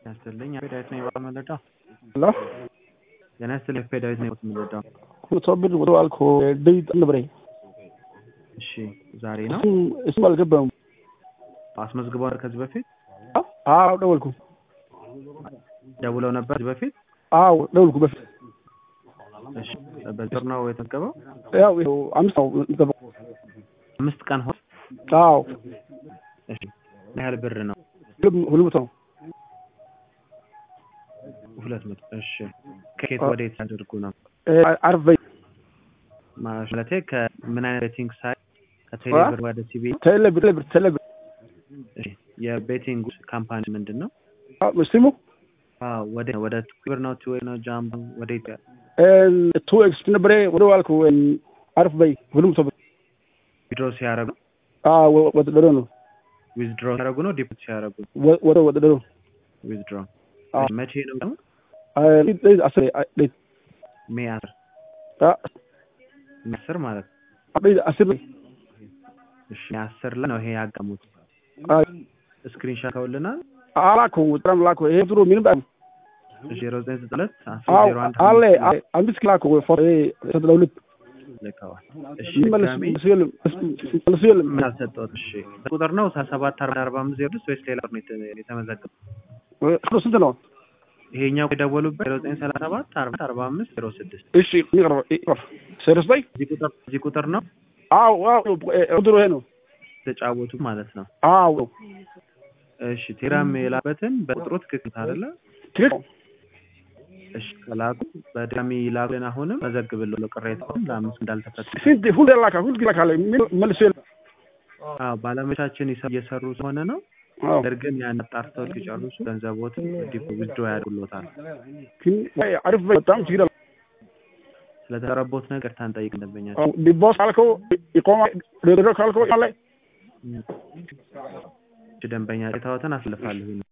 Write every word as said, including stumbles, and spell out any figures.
ያስተልኝ ፌዳይት ነው የባመለዳ ሄሎ የናስተል ፌዳይት ነው የባመለዳ ቁጥብር ወደ አልኮ ዴት ነብሬ እሺ ዛሬ ነው እሱ አልገባም አስመዝግቧል ከዚህ በፊት አዎ ደወልኩ ደውለው ነበር በፊት አዎ ደወልኩ በፊት እሺ በጥር ነው የተገባው ያው አምስት ነው የተገባው አምስት ቀን ሆነ አዎ እሺ ያህል ብር ነው ሁሉ ነው ሁለት መቶ እሺ ከኬት ወዴት አድርጉ ነው አርበይ ማለቴ ከምን አይነት ቤቲንግ ሳይት ከቴሌብር ወደ ሲቢ ቴሌብር ቴሌብር ቴሌብር እሺ የቤቲንግ ካምፓኒ ምንድነው ሙስሊሙ አዎ ወደ ወደ ቴሌብር ነው ቱ ነው ጃምቦ ወዴት እ ቱ ኤክስ ነብሬ ወደ ዋልኩ አርበይ ሁሉም ሰው ዊድሮ ሲያረጉ አዎ ወደ ደሮ ነው ዊዝድሮ ሲያረጉ ነው ዲፖዚት ሲያረጉ ወደ ወደ ደሮ ዊዝድሮ መቼ ነው አይ አስር ሜይ አስር አስር ማለት አይ አስር እሺ አስር ላይ ነው ይሄ ያጋሙት አይ ስክሪንሾት አውልናል አላኩ ወጥራም ላኩ ይሄ ድሮ ምንም ባይ ዜሮ ዘጠኝ ዘጠኝ ሁለት አዎ አለ አምስት ክላኩ ፎር ተደውልት ለካዋል እሺ መልስ ሲልም ሲልም ምን አሰጠውት እሺ ቁጥር ነው ሰባት አርባ አምስት ዜሮ ስድስት ወይስ ሌላ ነው የተመዘገበው እሱ ስንት ነው ይሄኛው የደወሉበት ዜሮ ዘጠኝ ሰላሳ ሰባት አርባ አርባ አምስት ዜሮ ስድስት እሺ ይቅር ይቅር ሰርስ ላይ እዚህ ቁጥር እዚህ ቁጥር ነው አዎ አዎ ድሮ ይሄ ነው ተጫወቱ ማለት ነው አዎ እሺ ቴራም የላበትን በቁጥሩ ትክክል አይደለ ትክክል እሺ ከላኩ በድጋሚ ላኩን አሁንም መዘግብልው ለቅሬታውን ለአምስት እንዳልተፈታ ስንት ሁሉ ላካ ሁሉ ላካ ላይ መልስ አዎ ባለመቻችን እየሰሩ ሆነ ነው ግን ያን አጣርተው ሲጨርሱ ገንዘቦት ዲፖዚት ያደርጉልዎታል ግን አሪፍ በጣም ይችላል ስለተረቦት ነገር ታንጠይቅ እንደበኛቸው ዲቦስ አልኮ ይቆማ ደረገ ካልኮ ላይ ደንበኛ ታውተን አስልፋለሁ